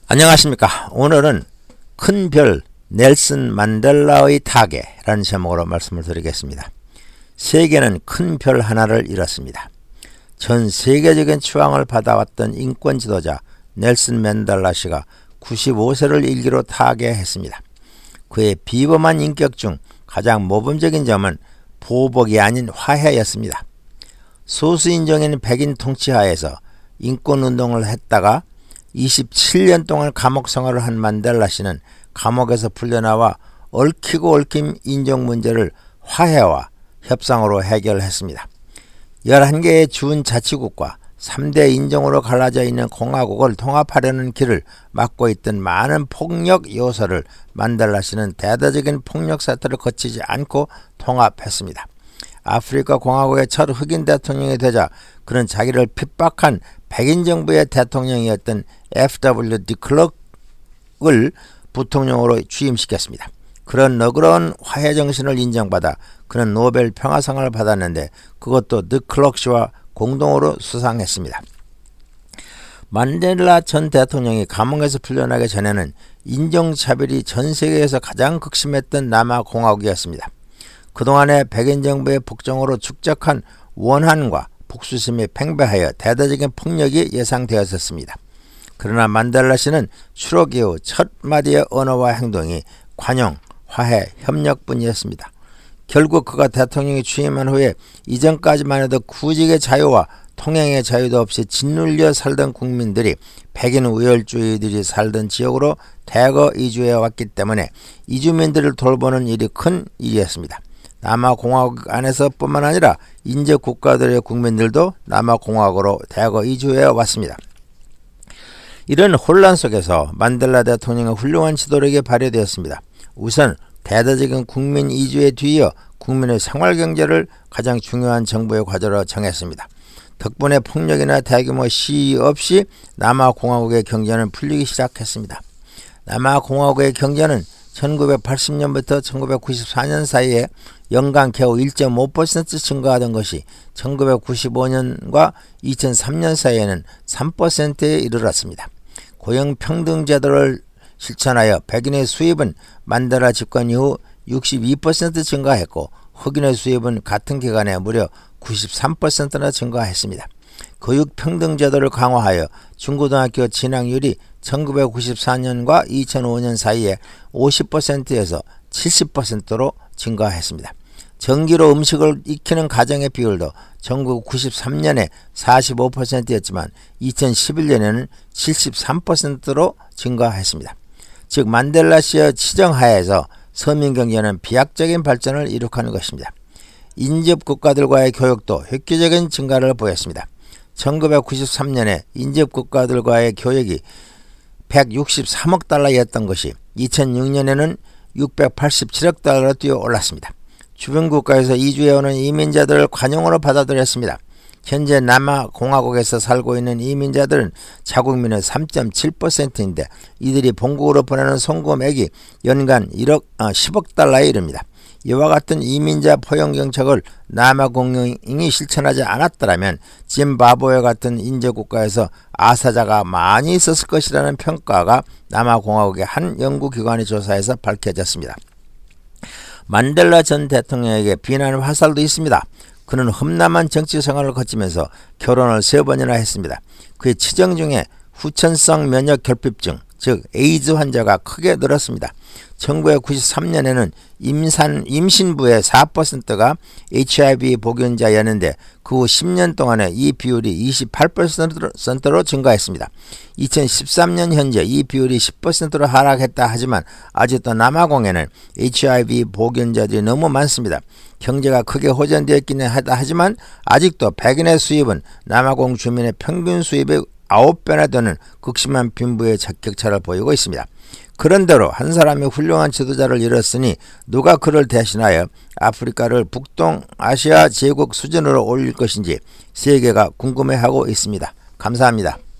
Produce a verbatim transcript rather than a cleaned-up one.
안녕하십니까. 오늘은 큰 별 넬슨 만델라의 타계라는 제목으로 말씀을 드리겠습니다. 세계는 큰 별 하나를 잃었습니다. 전 세계적인 추앙을 받아왔던 인권 지도자 넬슨 만델라 씨가 구십오 세를 일기로 타계했습니다. 그의 비범한 인격 중 가장 모범적인 점은 보복이 아닌 화해였습니다. 소수인종인 백인 통치하에서 인권운동을 했다가 이십칠 년 동안 감옥 생활을 한 만델라 씨는 감옥에서 풀려나와 얽히고 얽힌 인종 문제를 화해와 협상으로 해결했습니다. 열한 개의 준자치국과 삼 대 인종으로 갈라져 있는 공화국을 통합하려는 길을 막고 있던 많은 폭력 요소를 만델라 씨는 대대적인 폭력 사태를 거치지 않고 통합했습니다. 아프리카 공화국의 첫 흑인 대통령이 되자 그는 자기를 핍박한 백인 정부의 대통령이었던 에프 더블유 디클럭을 부통령으로 취임시켰습니다. 그런 너그러운 화해 정신을 인정받아 그는 노벨 평화상을 받았는데 그것도 디클럭 씨와 공동으로 수상했습니다. 만델라 전 대통령이 감옥에서 풀려나기 전에는 인종차별이 전 세계에서 가장 극심했던 남아공화국이었습니다. 그동안의 백인 정부의 폭정으로 축적한 원한과 복수심이 팽배하여 대대적인 폭력이 예상되었었습니다. 그러나 만델라 씨는 추록 이후 첫 마디의 언어와 행동이 관용, 화해, 협력뿐이었습니다. 결국 그가 대통령이 취임한 후에 이전까지만 해도 구직의 자유와 통행의 자유도 없이 짓눌려 살던 국민들이 백인 우열주의들이 살던 지역으로 대거 이주해 왔기 때문에 이주민들을 돌보는 일이 큰 일이었습니다. 남아공화국 안에서 뿐만 아니라 인접 국가들의 국민들도 남아공화국으로 대거 이주해 왔습니다. 이런 혼란 속에서 만델라 대통령의 훌륭한 지도력이 발휘되었습니다. 우선 대대적인 국민 이주에 뒤이어 국민의 생활경제를 가장 중요한 정부의 과제로 정했습니다. 덕분에 폭력이나 대규모 시위 없이 남아공화국의 경제는 풀리기 시작했습니다. 남아공화국의 경제는 천구백팔십 년부터 천구백구십사 년 사이에 연간 겨우 일 점 오 퍼센트 증가하던 것이 천구백구십오 년과 이천삼 년 사이에는 삼 퍼센트에 이르렀습니다. 고용평등제도를 실천하여 백인의 수입은 만델라 집권 이후 육십이 퍼센트 증가했고 흑인의 수입은 같은 기간에 무려 구십삼 퍼센트나 증가했습니다. 교육평등제도를 강화하여 중고등학교 진학률이 천구백구십사 년과 이천오 년 사이에 오십 퍼센트에서 칠십 퍼센트로 증가했습니다. 전기로 음식을 익히는 가정의 비율도 천구백구십삼 년에 사십오 퍼센트였지만 이천십일 년에는 칠십삼 퍼센트로 증가했습니다. 즉 만델라 씨의 치정하에서 서민 경제는 비약적인 발전을 이룩하는 것입니다. 인접 국가들과의 교역도 획기적인 증가를 보였습니다. 천구백구십삼 년에 인접 국가들과의 교역이 백육십삼억 달러였던 것이 이천육 년에는 육백팔십칠억 달러로 뛰어 올랐습니다. 주변 국가에서 이주해오는 이민자들을 관용으로 받아들였습니다. 현재 남아공화국에서 살고 있는 이민자들은 자국민의 삼 점 칠 퍼센트인데 이들이 본국으로 보내는 송금액이 연간 일억, 아, 십억 달러에 이릅니다. 이와 같은 이민자 포용 정책을 남아공영이 실천하지 않았더라면 짐바브웨 같은 인접국가에서 아사자가 많이 있었을 것이라는 평가가 남아공화국의 한 연구기관의 조사에서 밝혀졌습니다. 만델라 전 대통령에게 비난의 화살도 있습니다. 그는 험난한 정치 생활을 거치면서 결혼을 세 번이나 했습니다. 그의 치정 중에 후천성 면역 결핍증, 즉 에이즈 환자가 크게 늘었습니다. 천구백구십삼 년에는 임산, 임신부의 사 퍼센트가 에이치아이브이 보균자였는데 그 후 십 년 동안에 이 비율이 이십팔 퍼센트로 증가했습니다. 이천십삼 년 현재 이 비율이 십 퍼센트로 하락했다 하지만 아직도 남아공에는 에이치아이브이 보균자들이 너무 많습니다. 경제가 크게 호전되었기는 하다 하지만 아직도 백인의 수입은 남아공 주민의 평균 수입의 아홉 배나 되는 극심한 빈부의 격차를 보이고 있습니다. 그런대로 한 사람이 훌륭한 지도자를 잃었으니 누가 그를 대신하여 아프리카를 북동아시아 제국 수준으로 올릴 것인지 세계가 궁금해하고 있습니다. 감사합니다.